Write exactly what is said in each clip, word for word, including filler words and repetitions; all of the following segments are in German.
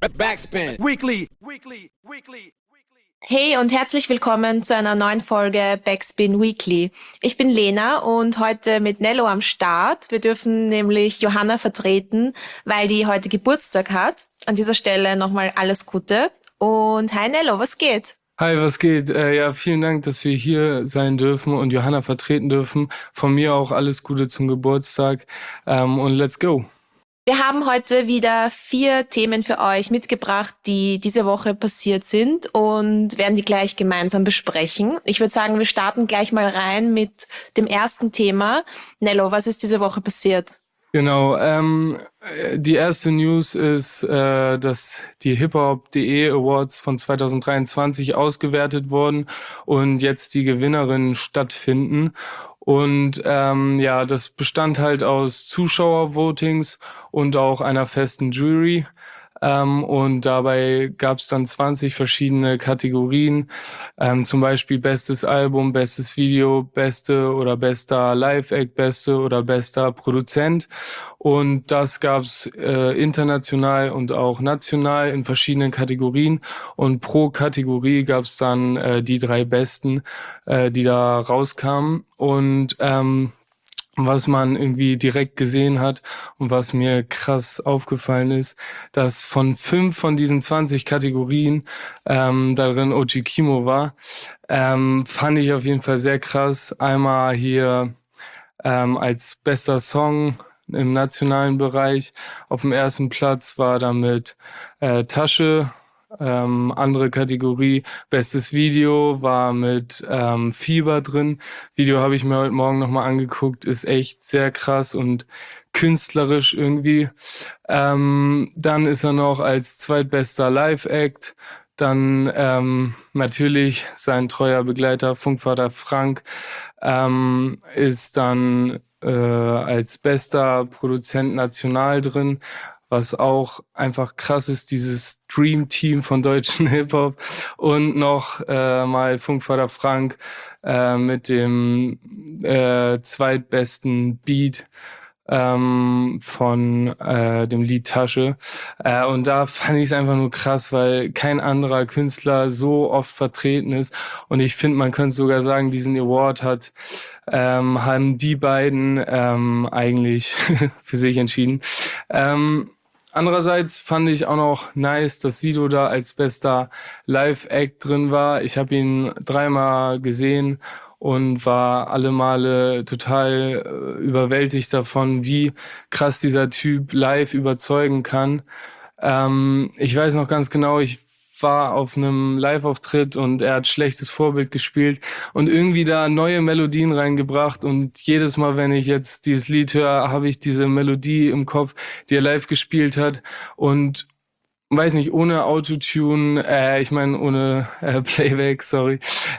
Backspin. Weekly. Weekly. Weekly. Hey und herzlich willkommen zu einer neuen Folge Backspin Weekly. Ich bin Lena und heute mit Nello am Start. Wir dürfen nämlich Johanna vertreten, weil die heute Geburtstag hat. An dieser Stelle nochmal alles Gute. Und hi Nello, was geht? Hi, was geht? Äh, ja, vielen Dank, dass wir hier sein dürfen und Johanna vertreten dürfen. Von mir auch alles Gute zum Geburtstag ähm, und let's go. Wir haben heute wieder vier Themen für euch mitgebracht, die diese Woche passiert sind und werden die gleich gemeinsam besprechen. Ich würde sagen, wir starten gleich mal rein mit dem ersten Thema. Nello, was ist diese Woche passiert? Genau, ähm, die erste News ist, äh, dass die Hip-Hop Punkt de Awards von zwanzig dreiundzwanzig ausgewertet wurden und jetzt die Gewinnerinnen stattfinden. Und ähm, ja, das bestand halt aus Zuschauervotings und auch einer festen Jury. Ähm, und dabei gab es dann zwanzig verschiedene Kategorien, ähm, zum Beispiel bestes Album, bestes Video, beste oder bester Live-Act, beste oder bester Produzent. Und das gab's äh, international und auch national in verschiedenen Kategorien. Und pro Kategorie gab's dann äh, die drei besten, äh, die da rauskamen. Und ähm, was man irgendwie direkt gesehen hat und was mir krass aufgefallen ist, dass von fünf von diesen zwanzig Kategorien ähm, darin O G Kimo war, ähm, fand ich auf jeden Fall sehr krass. Einmal hier ähm, als bester Song im nationalen Bereich auf dem ersten Platz war damit äh, Tasche. Ähm, andere Kategorie, bestes Video war mit ähm, Fieber drin. Video habe ich mir heute Morgen nochmal angeguckt, ist echt sehr krass und künstlerisch irgendwie. Ähm, dann ist er noch als zweitbester Live-Act. Dann ähm, natürlich sein treuer Begleiter Funkvater Frank ähm, ist dann äh, als bester Produzent national drin. Was auch einfach krass ist, dieses Dream Team von deutschen Hip-Hop. Und noch äh, mal Funkvater Frank äh, mit dem äh, zweitbesten Beat ähm, von äh, dem Lied Tasche. Äh, und da fand ich es einfach nur krass, weil kein anderer Künstler so oft vertreten ist. Und ich finde, man könnte sogar sagen, diesen Award hat ähm, haben die beiden ähm, eigentlich für sich entschieden. Ähm, Andererseits fand ich auch noch nice, dass Sido da als bester Live-Act drin war. Ich habe ihn dreimal gesehen und war alle Male total äh, überwältigt davon, wie krass dieser Typ live überzeugen kann. Ähm, ich weiß noch ganz genau, ich war auf einem Live-Auftritt und er hat schlechtes Vorbild gespielt und irgendwie da neue Melodien reingebracht und jedes Mal, wenn ich jetzt dieses Lied höre, habe ich diese Melodie im Kopf, die er live gespielt hat und weiß nicht, ohne Autotune, äh, ich meine ohne äh, Playback, sorry,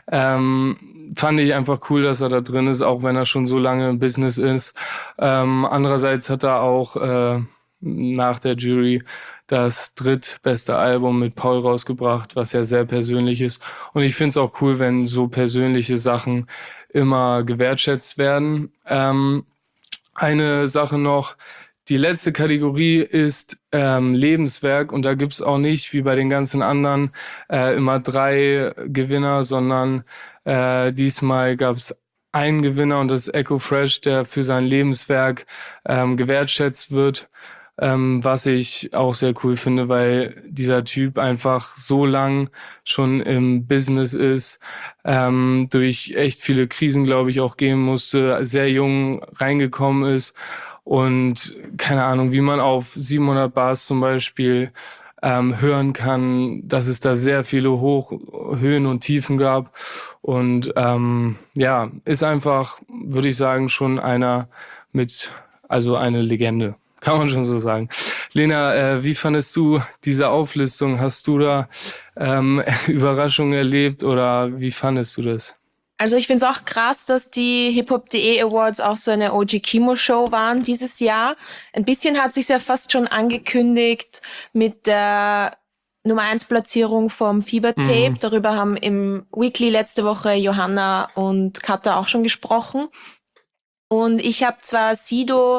ähm, fand ich einfach cool, dass er da drin ist, auch wenn er schon so lange im Business ist. Ähm, andererseits hat er auch äh, nach der Jury das drittbeste Album mit Paul rausgebracht, was ja sehr persönlich ist. Und ich finde es auch cool, wenn so persönliche Sachen immer gewertschätzt werden. Ähm, eine Sache noch, die letzte Kategorie ist ähm, Lebenswerk und da gibt's auch nicht, wie bei den ganzen anderen, äh, immer drei Gewinner, sondern äh, diesmal gab's einen Gewinner und das ist Echo Fresh, der für sein Lebenswerk ähm, gewertschätzt wird. Ähm, was ich auch sehr cool finde, weil dieser Typ einfach so lang schon im Business ist, ähm, durch echt viele Krisen, glaube ich, auch gehen musste, sehr jung reingekommen ist und keine Ahnung, wie man auf siebenhundert Bars zum Beispiel ähm, hören kann, dass es da sehr viele Hoch Höhen und Tiefen gab und ähm, ja, ist einfach, würde ich sagen, schon einer mit, also eine Legende. Kann man schon so sagen. Lena, äh, wie fandest du diese Auflistung? Hast du da ähm, Überraschungen erlebt oder wie fandest du das? Also ich finde es auch krass, dass die Hip-Hop Punkt de Awards auch so eine O G Kimo Show waren dieses Jahr. Ein bisschen hat sich ja fast schon angekündigt mit der Nummer eins Platzierung vom Fieber-Tape. Mhm. Darüber haben im Weekly letzte Woche Johanna und Katha auch schon gesprochen. Und ich habe zwar Sido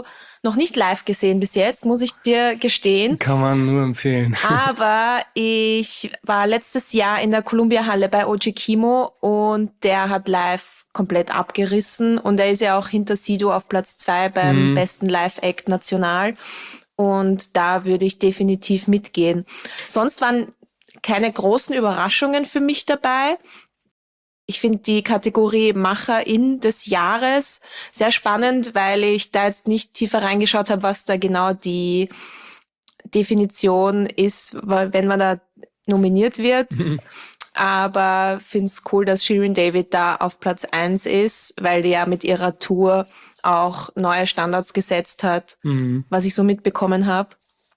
noch nicht live gesehen bis jetzt, muss ich dir gestehen. Kann man nur empfehlen. Aber ich war letztes Jahr in der Columbia-Halle bei O G Kimo und der hat live komplett abgerissen. Und er ist ja auch hinter Sido auf Platz zwei beim Mhm. besten Live-Act national. Und da würde ich definitiv mitgehen. Sonst waren keine großen Überraschungen für mich dabei. Ich finde die Kategorie Macherin des Jahres sehr spannend, weil ich da jetzt nicht tiefer reingeschaut habe, was da genau die Definition ist, weil- wenn man da nominiert wird. Aber finde es cool, dass Shirin David da auf Platz eins ist, weil die ja mit ihrer Tour auch neue Standards gesetzt hat, Mhm. was ich so mitbekommen habe.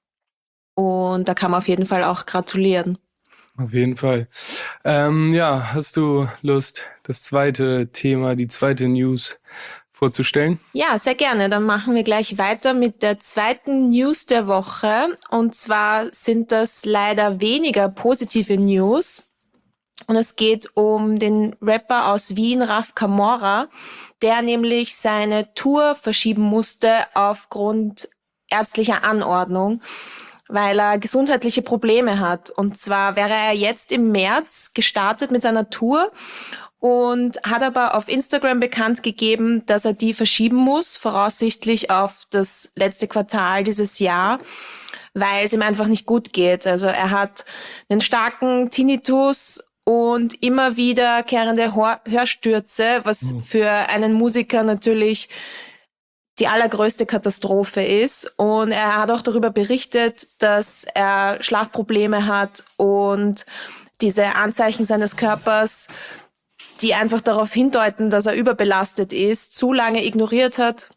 Und da kann man auf jeden Fall auch gratulieren. Auf jeden Fall. Ähm, ja, hast du Lust, das zweite Thema, die zweite News vorzustellen? Ja, sehr gerne. Dann machen wir gleich weiter mit der zweiten News der Woche. Und zwar sind das leider weniger positive News. Und es geht um den Rapper aus Wien, Raf Camora, der nämlich seine Tour verschieben musste aufgrund ärztlicher Anordnung, weil er gesundheitliche Probleme hat. Und zwar wäre er jetzt im März gestartet mit seiner Tour und hat aber auf Instagram bekannt gegeben, dass er die verschieben muss, voraussichtlich auf das letzte Quartal dieses Jahr, weil es ihm einfach nicht gut geht. Also er hat einen starken Tinnitus und immer wiederkehrende Hor- Hörstürze, was für einen Musiker natürlich die allergrößte Katastrophe ist. Und er hat auch darüber berichtet, dass er Schlafprobleme hat und diese Anzeichen seines Körpers, die einfach darauf hindeuten, dass er überbelastet ist, zu lange ignoriert hat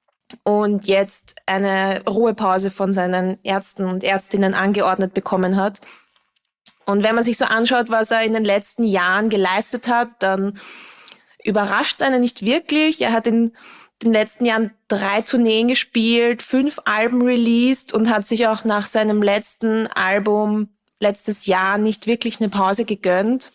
und jetzt eine Ruhepause von seinen Ärzten und Ärztinnen angeordnet bekommen hat. Und wenn man sich so anschaut, was er in den letzten Jahren geleistet hat, dann überrascht es einen nicht wirklich. Er hat in den letzten Jahren drei Tourneen gespielt, fünf Alben released und hat sich auch nach seinem letzten Album letztes Jahr nicht wirklich eine Pause gegönnt.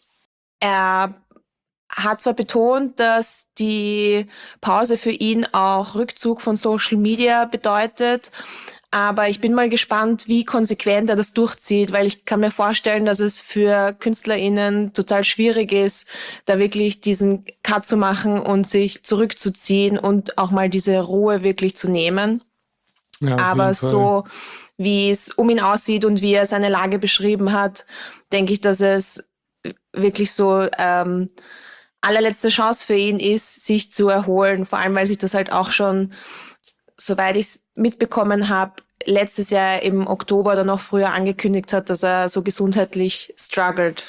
Er hat zwar betont, dass die Pause für ihn auch Rückzug von Social Media bedeutet, aber ich bin mal gespannt, wie konsequent er das durchzieht, weil ich kann mir vorstellen, dass es für KünstlerInnen total schwierig ist, da wirklich diesen Cut zu machen und sich zurückzuziehen und auch mal diese Ruhe wirklich zu nehmen. Ja, auf Aber jeden Fall. so wie es um ihn aussieht und wie er seine Lage beschrieben hat, denke ich, dass es wirklich so ähm, allerletzte Chance für ihn ist, sich zu erholen. Vor allem, weil sich das halt auch schon, soweit ich es mitbekommen habe, letztes Jahr im Oktober oder noch früher angekündigt hat, dass er so gesundheitlich struggelt.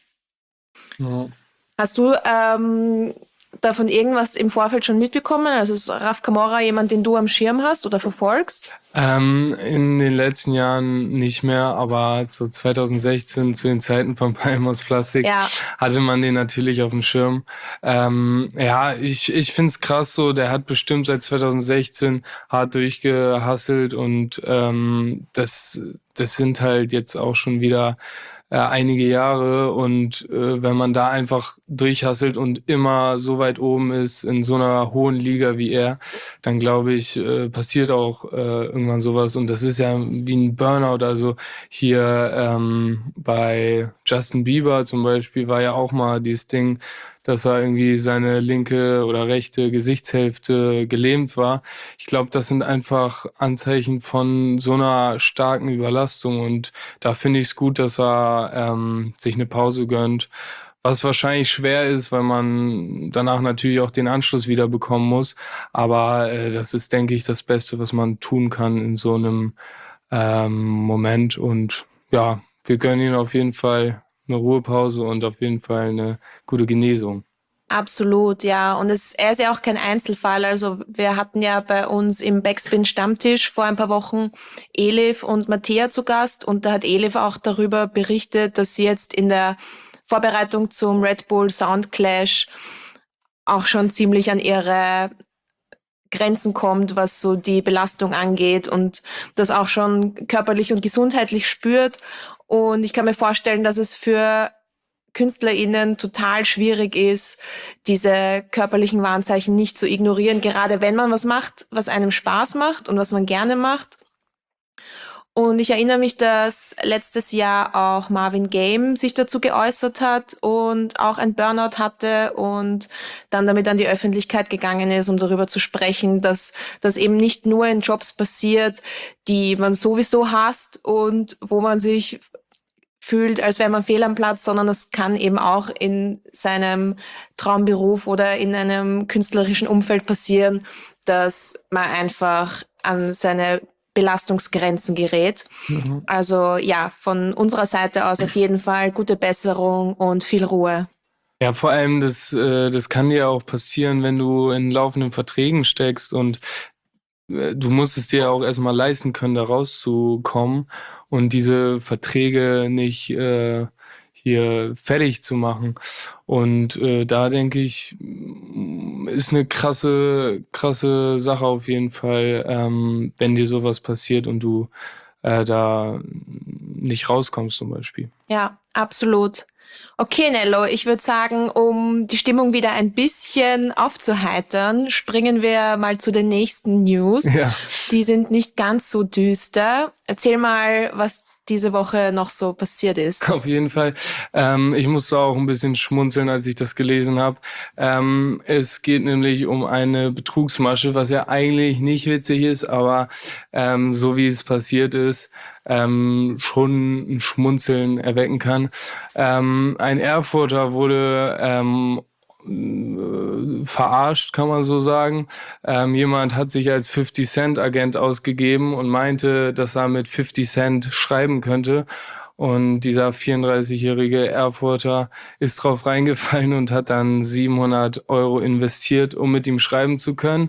Ja. Hast du ähm, davon irgendwas im Vorfeld schon mitbekommen? Also ist Raf Camora jemand, den du am Schirm hast oder verfolgst? Ähm, in den letzten Jahren nicht mehr, aber so zwanzig sechzehn, zu den Zeiten von Palm aus Plastik, Ja. hatte man den natürlich auf dem Schirm. Ähm, ja, ich, ich find's krass so, der hat bestimmt seit zwanzig sechzehn hart durchgehasselt und ähm, das, das sind halt jetzt auch schon wieder äh, einige Jahre und äh, wenn man da einfach durchhasselt und immer so weit oben ist in so einer hohen Liga wie er, dann glaube ich, äh, passiert auch äh, irgendwann sowas und das ist ja wie ein Burnout, also hier ähm, bei Justin Bieber zum Beispiel war ja auch mal dieses Ding, dass er irgendwie seine linke oder rechte Gesichtshälfte gelähmt war. Ich glaube, das sind einfach Anzeichen von so einer starken Überlastung und da finde ich es gut, dass er ähm, sich eine Pause gönnt. Was wahrscheinlich schwer ist, weil man danach natürlich auch den Anschluss wieder bekommen muss. Aber äh, das ist, denke ich, das Beste, was man tun kann in so einem ähm, Moment. Und ja, wir gönnen ihm auf jeden Fall eine Ruhepause und auf jeden Fall eine gute Genesung. Absolut, ja. Und es, er ist ja auch kein Einzelfall. Also wir hatten ja bei uns im Backspin Stammtisch vor ein paar Wochen Elif und Mattea zu Gast und da hat Elif auch darüber berichtet, dass sie jetzt in der Vorbereitung zum Red Bull Soundclash auch schon ziemlich an ihre Grenzen kommt, was so die Belastung angeht und das auch schon körperlich und gesundheitlich spürt. Und ich kann mir vorstellen, dass es für KünstlerInnen total schwierig ist, diese körperlichen Warnzeichen nicht zu ignorieren, gerade wenn man was macht, was einem Spaß macht und was man gerne macht. Und ich erinnere mich, dass letztes Jahr auch Marvin Game sich dazu geäußert hat und auch ein Burnout hatte und dann damit an die Öffentlichkeit gegangen ist, um darüber zu sprechen, dass das eben nicht nur in Jobs passiert, die man sowieso hasst und wo man sich fühlt, als wäre man fehl am Platz, sondern das kann eben auch in seinem Traumberuf oder in einem künstlerischen Umfeld passieren, dass man einfach an seine Belastungsgrenzen gerät. Mhm. Also ja, von unserer Seite aus auf jeden Fall gute Besserung und viel Ruhe. Ja, vor allem, das, äh, das kann dir auch passieren, wenn du in laufenden Verträgen steckst und äh, du musst es dir auch erstmal leisten können, da rauszukommen und diese Verträge nicht äh, hier fertig zu machen. Und äh, da denke ich, ist eine krasse, krasse Sache auf jeden Fall, ähm, wenn dir sowas passiert und du äh, da nicht rauskommst zum Beispiel. Ja, absolut. Okay, Nello, ich würde sagen, um die Stimmung wieder ein bisschen aufzuheitern, springen wir mal zu den nächsten News. Ja. Die sind nicht ganz so düster. Erzähl mal, was diese Woche noch so passiert ist. Auf jeden Fall. Ähm, ich musste auch ein bisschen schmunzeln, als ich das gelesen habe. Ähm, es geht nämlich um eine Betrugsmasche, was ja eigentlich nicht witzig ist, aber ähm, so wie es passiert ist, ähm, schon ein Schmunzeln erwecken kann. Ähm, ein Erfurter wurde ähm, verarscht, kann man so sagen. Ähm, jemand hat sich als fifty Cent Agent ausgegeben und meinte, dass er mit fifty Cent schreiben könnte. Und dieser vierunddreißigjährige Erfurter ist drauf reingefallen und hat dann siebenhundert Euro investiert, um mit ihm schreiben zu können.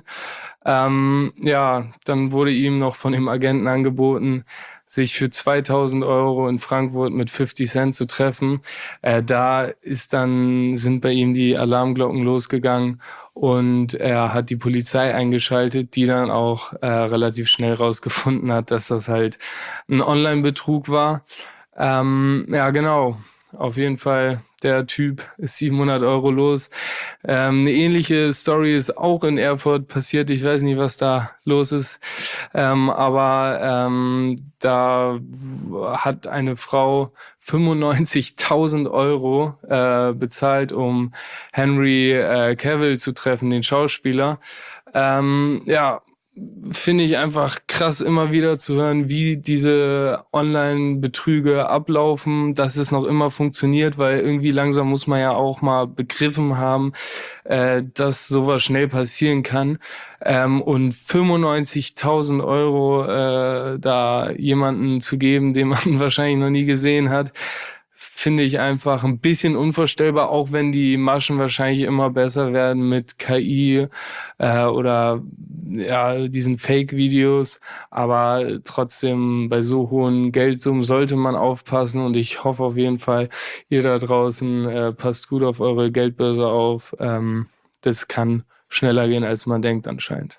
Ähm, ja, dann wurde ihm noch von dem Agenten angeboten, sich für zweitausend Euro in Frankfurt mit fifty Cent zu treffen. Äh, da ist dann, sind bei ihm die Alarmglocken losgegangen und er hat die Polizei eingeschaltet, die dann auch äh, relativ schnell rausgefunden hat, dass das halt ein Online-Betrug war. Ähm, ja, genau. Auf jeden Fall, der Typ ist siebenhundert Euro los. Ähm, eine ähnliche Story ist auch in Erfurt passiert. Ich weiß nicht, was da los ist. Ähm, aber ähm, da hat eine Frau fünfundneunzigtausend Euro äh, bezahlt, um Henry äh, Cavill zu treffen, den Schauspieler. Ähm, ja, finde ich einfach krass, immer wieder zu hören, wie diese Online-Betrüge ablaufen, dass es noch immer funktioniert, weil irgendwie langsam muss man ja auch mal begriffen haben, äh, dass sowas schnell passieren kann. Ähm, und fünfundneunzigtausend Euro äh, da jemanden zu geben, den man wahrscheinlich noch nie gesehen hat, finde ich einfach ein bisschen unvorstellbar, auch wenn die Maschen wahrscheinlich immer besser werden mit K I äh, oder ja diesen Fake-Videos. Aber trotzdem bei so hohen Geldsummen sollte man aufpassen und ich hoffe auf jeden Fall, ihr da draußen äh, passt gut auf eure Geldbörse auf. Ähm, das kann schneller gehen, als man denkt anscheinend.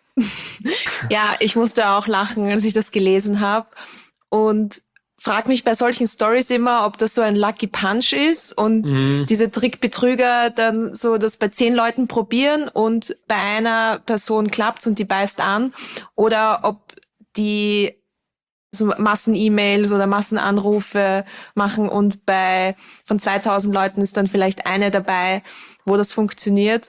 Ja, ich musste auch lachen, als ich das gelesen habe und frag mich bei solchen Stories immer, ob das so ein Lucky Punch ist und mhm. diese Trickbetrüger dann so das bei zehn Leuten probieren und bei einer Person klappt's und die beißt an oder ob die so Massen-E-Mails oder Massenanrufe machen und bei von zweitausend Leuten ist dann vielleicht eine dabei, wo das funktioniert.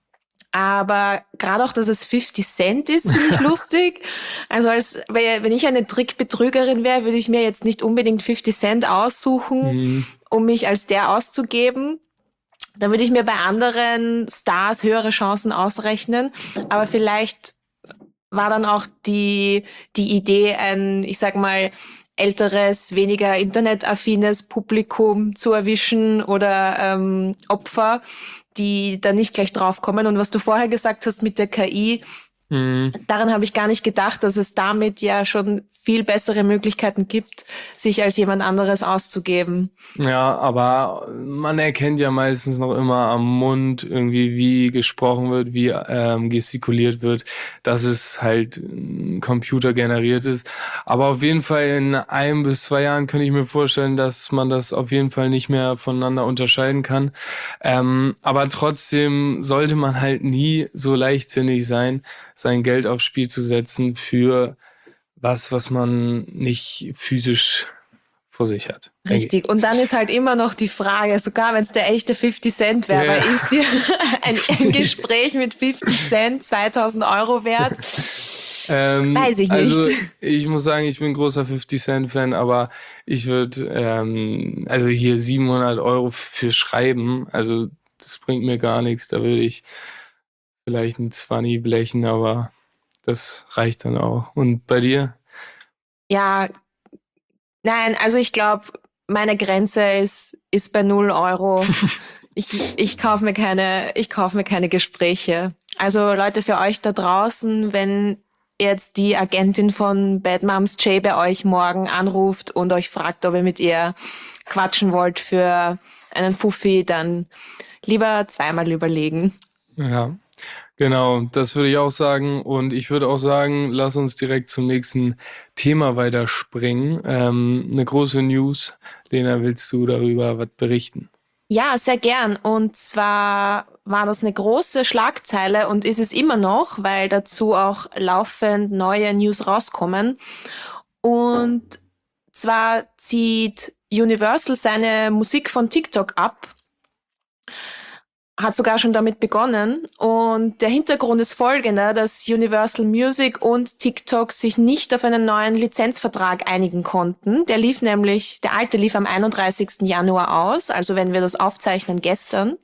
Aber gerade auch, dass es fifty Cent ist, finde ich lustig. Also als wenn ich eine Trickbetrügerin wäre, würde ich mir jetzt nicht unbedingt fifty Cent aussuchen, mhm. um mich als der auszugeben. Da würde ich mir bei anderen Stars höhere Chancen ausrechnen. Aber vielleicht war dann auch die die Idee, ein, ich sag mal, älteres, weniger internetaffines Publikum zu erwischen oder ähm, Opfer, die da nicht gleich draufkommen. Und was du vorher gesagt hast mit der K I, Mhm. Daran habe ich gar nicht gedacht, dass es damit ja schon viel bessere Möglichkeiten gibt, sich als jemand anderes auszugeben. Ja, aber man erkennt ja meistens noch immer am Mund irgendwie, wie gesprochen wird, wie ähm, gestikuliert wird, dass es halt ähm, computergeneriert ist. Aber auf jeden Fall in ein bis zwei Jahren könnte ich mir vorstellen, dass man das auf jeden Fall nicht mehr voneinander unterscheiden kann. Ähm, aber trotzdem sollte man halt nie so leichtsinnig sein, sein Geld aufs Spiel zu setzen für was, was man nicht physisch vor sich hat, denke ich. Richtig. Und dann ist halt immer noch die Frage, sogar wenn es der echte fifty Cent wäre, Ja. weil ist dir ein, ein Gespräch mit fifty Cent zweitausend Euro wert? Ähm, Weiß ich also nicht. ich muss sagen, ich bin großer fifty Cent Fan, aber ich würde, ähm, also hier siebenhundert Euro für Schreiben, also das bringt mir gar nichts. Da würde ich vielleicht ein Zwanni blechen, aber das reicht dann auch. Und bei dir? Ja, nein, also ich glaube, meine Grenze ist, ist bei null Euro. Ich, ich kaufe mir keine, ich kaufe mir keine Gespräche. Also Leute, für euch da draußen, wenn jetzt die Agentin von Bad Moms J bei euch morgen anruft und euch fragt, ob ihr mit ihr quatschen wollt für einen Fuffi, dann lieber zweimal überlegen. Ja, genau, das würde ich auch sagen. Und ich würde auch sagen, lass uns direkt zum nächsten Thema weiterspringen. Ähm, eine große News. Lena, willst du darüber was berichten? Ja, sehr gern. Und zwar war das eine große Schlagzeile und ist es immer noch, weil dazu auch laufend neue News rauskommen. Und zwar zieht Universal seine Musik von TikTok ab, hat sogar schon damit begonnen. Und der Hintergrund ist folgender, dass Universal Music und TikTok sich nicht auf einen neuen Lizenzvertrag einigen konnten. Der lief nämlich, der alte lief am einunddreißigsten Januar aus, also wenn wir das aufzeichnen gestern.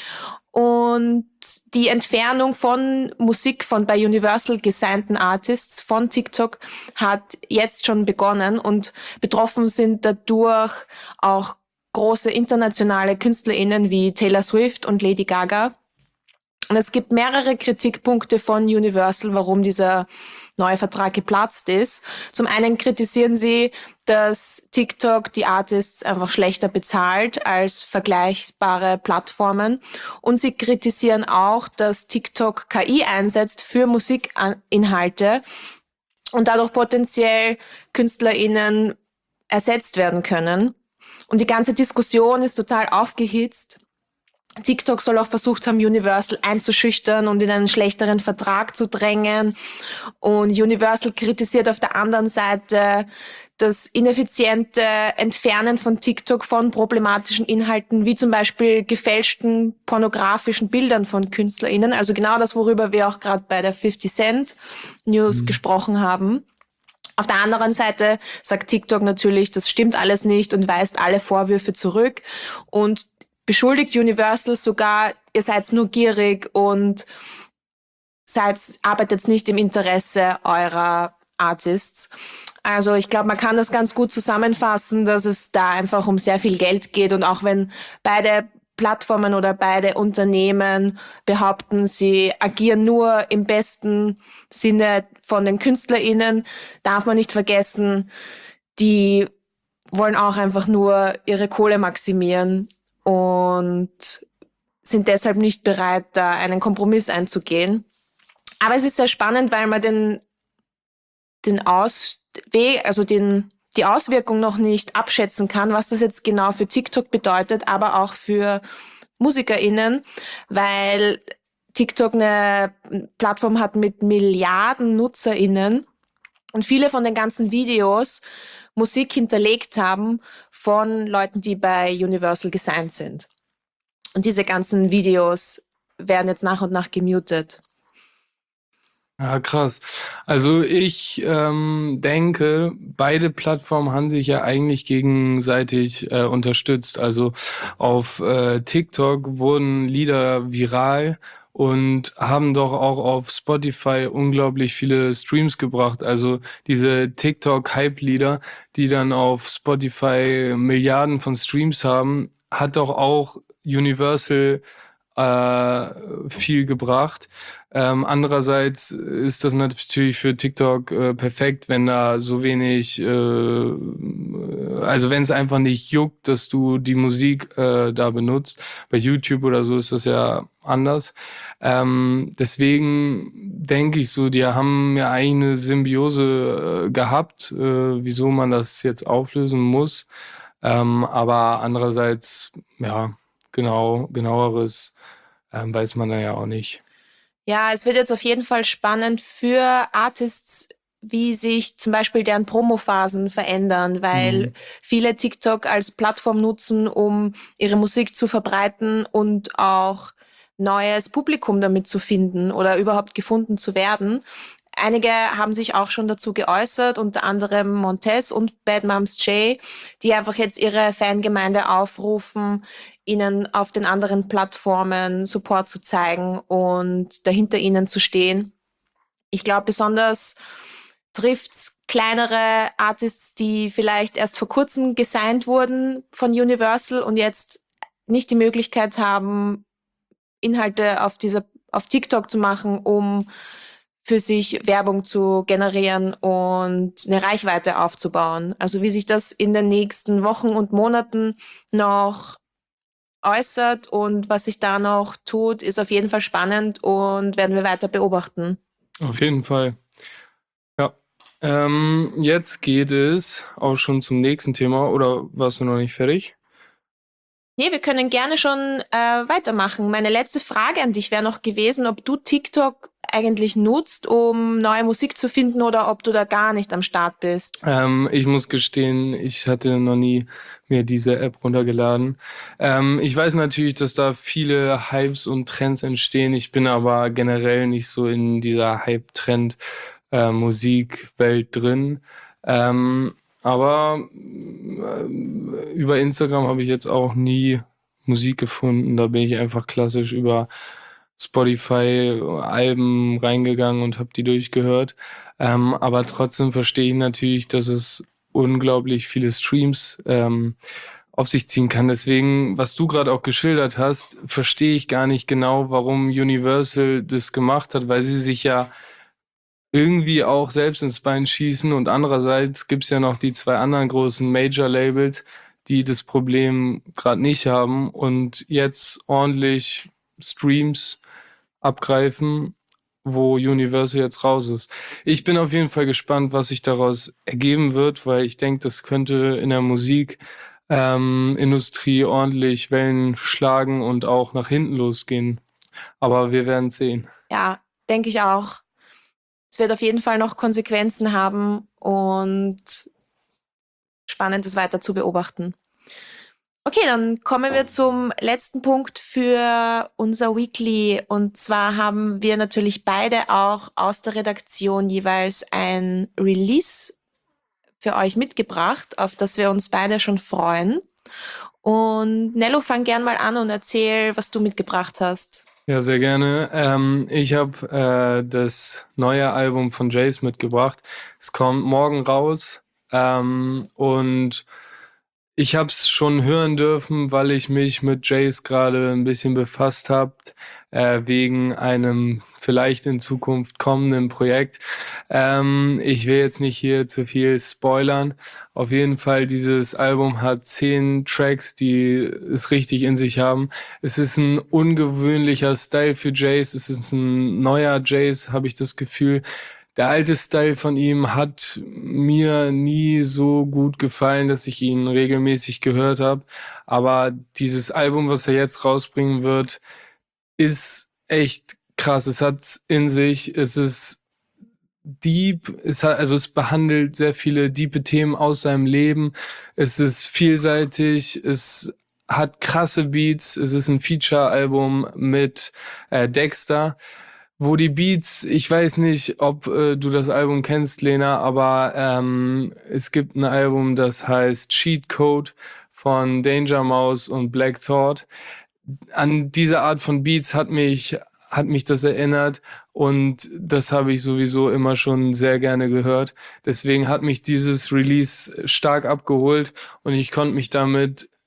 Und die Entfernung von Musik von bei Universal gesignten Artists von TikTok hat jetzt schon begonnen und betroffen sind dadurch auch große internationale KünstlerInnen wie Taylor Swift und Lady Gaga. Und es gibt mehrere Kritikpunkte von Universal, warum dieser neue Vertrag geplatzt ist. Zum einen kritisieren sie, dass TikTok die Artists einfach schlechter bezahlt als vergleichbare Plattformen. Und sie kritisieren auch, dass TikTok K I einsetzt für Musikinhalte und dadurch potenziell KünstlerInnen ersetzt werden können. Und die ganze Diskussion ist total aufgehitzt. TikTok soll auch versucht haben, Universal einzuschüchtern und in einen schlechteren Vertrag zu drängen. Und Universal kritisiert auf der anderen Seite das ineffiziente Entfernen von TikTok von problematischen Inhalten, wie zum Beispiel gefälschten pornografischen Bildern von KünstlerInnen. Also genau das, worüber wir auch gerade bei der fifty Cent News mhm. gesprochen haben. Auf der anderen Seite sagt TikTok natürlich, das stimmt alles nicht und weist alle Vorwürfe zurück und beschuldigt Universal sogar, ihr seid nur gierig und seid, arbeitet nicht im Interesse eurer Artists. Also ich glaube, man kann das ganz gut zusammenfassen, dass es da einfach um sehr viel Geld geht und auch wenn beide Plattformen oder beide Unternehmen behaupten, sie agieren nur im besten Sinne von den KünstlerInnen, darf man nicht vergessen, die wollen auch einfach nur ihre Kohle maximieren und sind deshalb nicht bereit, da einen Kompromiss einzugehen. Aber es ist sehr spannend, weil man den, den Ausweg, also den die Auswirkung noch nicht abschätzen kann, was das jetzt genau für TikTok bedeutet, aber auch für MusikerInnen, weil TikTok eine Plattform hat mit Milliarden NutzerInnen und viele von den ganzen Videos Musik hinterlegt haben von Leuten, die bei Universal gesigned sind. Und diese ganzen Videos werden jetzt nach und nach gemutet. Ja, krass. Also ich ähm, denke, beide Plattformen haben sich ja eigentlich gegenseitig äh, unterstützt. Also auf äh, TikTok wurden Lieder viral und haben doch auch auf Spotify unglaublich viele Streams gebracht. Also diese TikTok-Hype-Lieder, die dann auf Spotify Milliarden von Streams haben, hat doch auch Universal äh, viel gebracht. Ähm, andererseits ist das natürlich für TikTok äh, perfekt, wenn da so wenig, äh, also wenn es einfach nicht juckt, dass du die Musik äh, da benutzt. Bei YouTube oder so ist das ja anders. Ähm, deswegen denke ich so, die haben ja eigentlich eine Symbiose äh, gehabt, äh, wieso man das jetzt auflösen muss. Ähm, aber andererseits, ja, genau, genaueres ähm, weiß man da ja auch nicht. Ja, es wird jetzt auf jeden Fall spannend für Artists, wie sich zum Beispiel deren Promophasen verändern, weil Mhm. viele TikTok als Plattform nutzen, um ihre Musik zu verbreiten und auch neues Publikum damit zu finden oder überhaupt gefunden zu werden. Einige haben sich auch schon dazu geäußert, unter anderem Montez und Bad Moms J, die einfach jetzt ihre Fangemeinde aufrufen, ihnen auf den anderen Plattformen Support zu zeigen und dahinter ihnen zu stehen. Ich glaube, besonders trifft's kleinere Artists, die vielleicht erst vor kurzem gesigned wurden von Universal und jetzt nicht die Möglichkeit haben, Inhalte auf dieser, auf TikTok zu machen, um für sich Werbung zu generieren und eine Reichweite aufzubauen. Also wie sich das in den nächsten Wochen und Monaten noch äußert und was sich da noch tut, ist auf jeden Fall spannend und werden wir weiter beobachten. Auf jeden Fall. Ja. Ähm, jetzt geht es auch schon zum nächsten Thema. Oder warst du noch nicht fertig? Nee, wir können gerne schon äh, weitermachen. Meine letzte Frage an dich wäre noch gewesen, ob du TikTok eigentlich nutzt, um neue Musik zu finden oder ob du da gar nicht am Start bist. Ähm, ich muss gestehen, ich hatte noch nie mir diese App runtergeladen. Ähm, ich weiß natürlich, dass da viele Hypes und Trends entstehen. Ich bin aber generell nicht so in dieser Hype-Trend-Musikwelt drin. Ähm, aber äh, über Instagram habe ich jetzt auch nie Musik gefunden. Da bin ich einfach klassisch über Spotify Alben reingegangen und habe die durchgehört. Ähm, aber trotzdem verstehe ich natürlich, dass es unglaublich viele Streams ähm, auf sich ziehen kann. Deswegen, was du gerade auch geschildert hast, verstehe ich gar nicht genau, warum Universal das gemacht hat, weil sie sich ja irgendwie auch selbst ins Bein schießen und andererseits gibt's ja noch die zwei anderen großen Major-Labels, die das Problem gerade nicht haben und jetzt ordentlich Streams abgreifen, wo Universal jetzt raus ist. Ich bin auf jeden Fall gespannt, was sich daraus ergeben wird, weil ich denke, das könnte in der Musikindustrie ähm, Industrie ordentlich Wellen schlagen und auch nach hinten losgehen. Aber wir werden sehen. Ja, denke ich auch. Es wird auf jeden Fall noch Konsequenzen haben und spannend ist weiter zu beobachten. Okay, dann kommen wir zum letzten Punkt für unser Weekly. Und zwar haben wir natürlich beide auch aus der Redaktion jeweils ein Release für euch mitgebracht, auf das wir uns beide schon freuen. Und Nello, fang gern mal an und erzähl, was du mitgebracht hast. Ja, sehr gerne. Ähm, ich habe äh, das neue Album von Jace mitgebracht. Es kommt morgen raus ähm, und ich habe es schon hören dürfen, weil ich mich mit Jace gerade ein bisschen befasst habe, äh, wegen einem vielleicht in Zukunft kommenden Projekt. Ähm, ich will jetzt nicht hier zu viel spoilern. Auf jeden Fall, dieses Album hat zehn Tracks, die es richtig in sich haben. Es ist ein ungewöhnlicher Style für Jace. Es ist ein neuer Jace, habe ich das Gefühl. Der alte Style von ihm hat mir nie so gut gefallen, dass ich ihn regelmäßig gehört habe. Aber dieses Album, was er jetzt rausbringen wird, ist echt krass. Es hat in sich, es ist deep, es hat, also es behandelt sehr viele diepe Themen aus seinem Leben. Es ist vielseitig, es hat krasse Beats. Es ist ein Feature-Album mit äh, Dexter, wo die Beats, ich weiß nicht, ob äh, du das Album kennst, Lena, aber ähm, es gibt ein Album, das heißt Cheat Code von Danger Mouse und Black Thought. An diese Art von Beats hat mich hat mich das erinnert und das habe ich sowieso immer schon sehr gerne gehört. Deswegen hat mich dieses Release stark abgeholt und ich konnte mich damit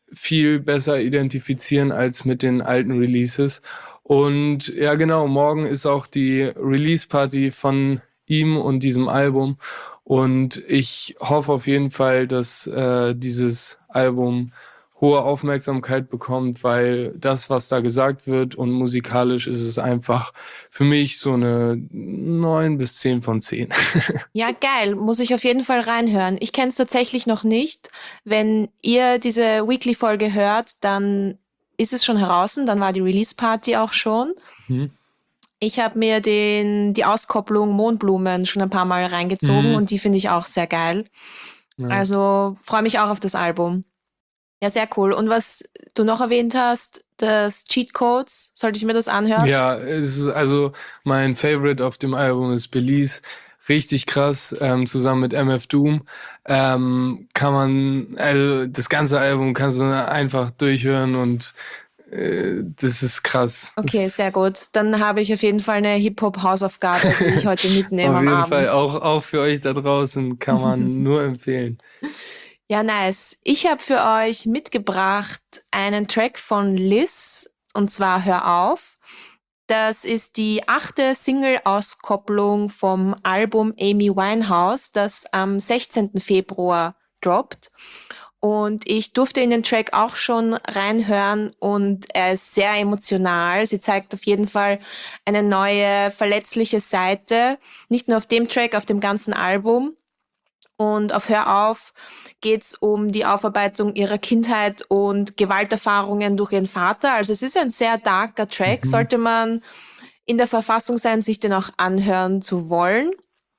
viel besser identifizieren als mit den alten Releases. Und ja genau, morgen ist auch die Release-Party von ihm und diesem Album. Und ich hoffe auf jeden Fall, dass äh, dieses Album hohe Aufmerksamkeit bekommt, weil das, was da gesagt wird und musikalisch ist es einfach für mich so eine neun bis zehn von zehn. Ja, geil. Muss ich auf jeden Fall reinhören. Ich kenne es tatsächlich noch nicht. Wenn ihr diese Weekly-Folge hört, dann ist es schon heraus, dann war die Release-Party auch schon. Mhm. Ich habe mir den, die Auskopplung Mondblumen schon ein paar Mal reingezogen Mhm. und die finde ich auch sehr geil. Ja. Also freue mich auch auf das Album. Ja, sehr cool. Und was du noch erwähnt hast, das Cheat Codes, sollte ich mir das anhören? Ja, es ist also mein Favorite auf dem Album ist Belize. Richtig krass, ähm, zusammen mit M F Doom. Ähm, kann man, also das ganze Album kannst du einfach durchhören und äh, das ist krass. Okay, das, sehr gut. Dann habe ich auf jeden Fall eine Hip-Hop-Hausaufgabe, die ich heute mitnehme Auf am jeden Abend. Fall, auch, auch für euch da draußen kann man nur empfehlen. Ja, nice. Ich habe für euch mitgebracht einen Track von Liz, und zwar Hör auf. Das ist die achte Single-Auskopplung vom Album Amy Winehouse, das am sechzehnten Februar droppt. Und ich durfte in den Track auch schon reinhören und er ist sehr emotional. Sie zeigt auf jeden Fall eine neue, verletzliche Seite. Nicht nur auf dem Track, auf dem ganzen Album. Und auf Hör auf geht's um die Aufarbeitung ihrer Kindheit und Gewalterfahrungen durch ihren Vater. Also es ist ein sehr darker Track. Mhm. Sollte man in der Verfassung sein, sich den auch anhören zu wollen.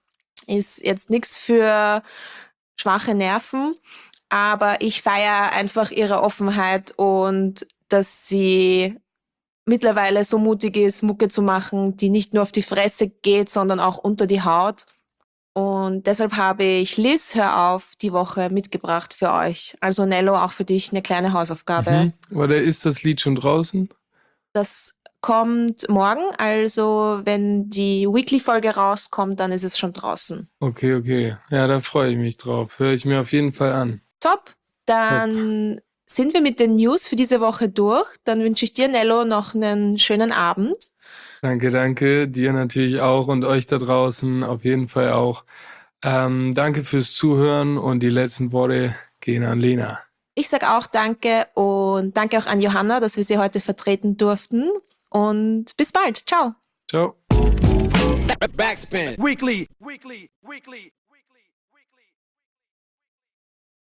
Ist jetzt nichts für schwache Nerven, aber ich feiere einfach ihre Offenheit und dass sie mittlerweile so mutig ist, Mucke zu machen, die nicht nur auf die Fresse geht, sondern auch unter die Haut. Und deshalb habe ich Liz, Hör auf, die Woche mitgebracht für euch. Also Nello, auch für dich eine kleine Hausaufgabe. Mhm. Oder ist das Lied schon draußen? Das kommt morgen, also wenn die Weekly-Folge rauskommt, dann ist es schon draußen. Okay, okay. Ja, da freue ich mich drauf. Höre ich mir auf jeden Fall an. Top, dann sind wir mit den News für diese Woche durch. Dann wünsche ich dir, Nello, noch einen schönen Abend. Danke, danke. Dir natürlich auch und euch da draußen auf jeden Fall auch. Ähm, danke fürs Zuhören und die letzten Worte gehen an Lena. Ich sage auch danke und danke auch an Johanna, dass wir sie heute vertreten durften. Und bis bald. Ciao. Ciao. Backspin. Weekly. Weekly. Weekly.